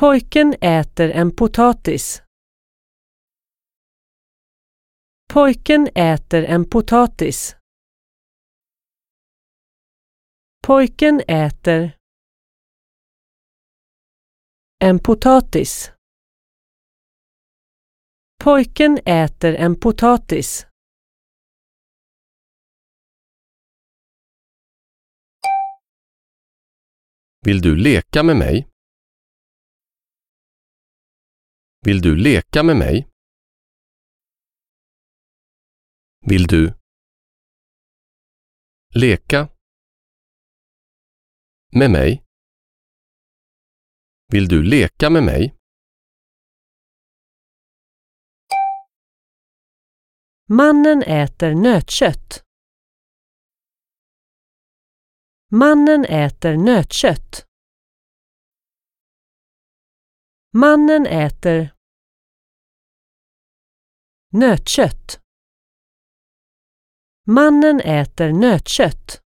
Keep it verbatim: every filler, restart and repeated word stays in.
Pojken äter en potatis. Pojken äter en potatis. Pojken äter en potatis. Pojken äter en potatis. Vill du leka med mig? Vill du leka med mig? Vill du leka med mig? Vill du leka med mig? Mannen äter nötkött. Mannen äter nötkött. Mannen äter nötkött. Mannen äter nötkött.